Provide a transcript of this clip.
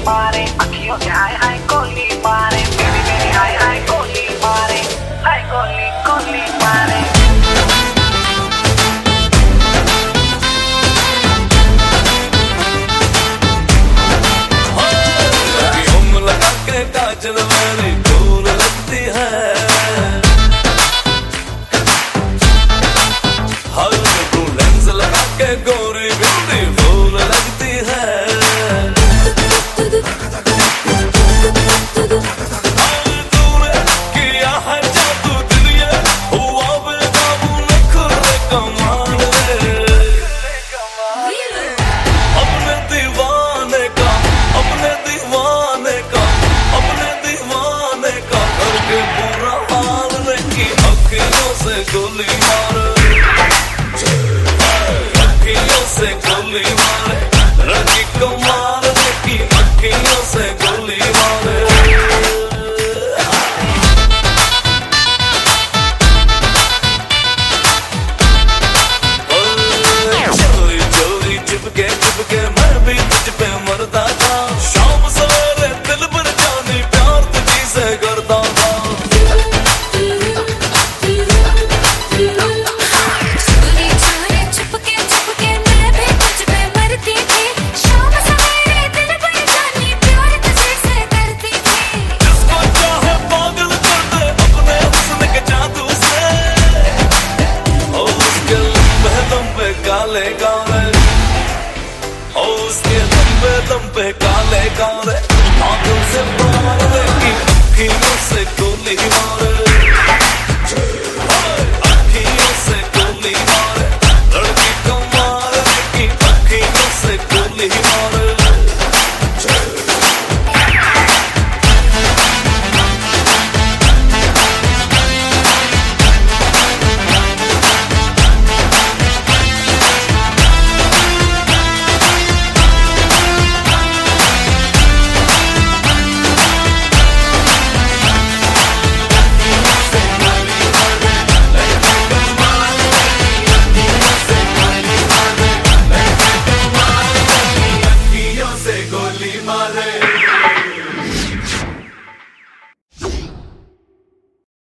मारे, अखियों से हाय हाय गोली मारे, मेरी मेरी हाय हाय गोली मारे, हाय गोली गोली मारे। अखियों लगा के काजल मेरी दूर लगती है, हर ब्लू लेंस लगा के गोरी बिंदी फूल लगती है। तूने किया है जादू दुनिया, हुआ बेकाबू नखरे कमाल रे। अपने दीवाने का, अपने दीवाने का, अपने दीवाने का करके बुरा हाल रे की अखियों से गोली मार, अखियों से गोली मारे, रखी कमाल देखी अखियों से गोली मारे। चोरी चोरी चिपके चिपके मैं भी तुझ पे मरता था, शाम सवेरे दिल भर जानी प्यार तुझी से करता था। काले काले उसके लंबे लंबे काले काले आंखों से बाहर देखी अखियों से गोली मारे, अखियों से गोली मारे।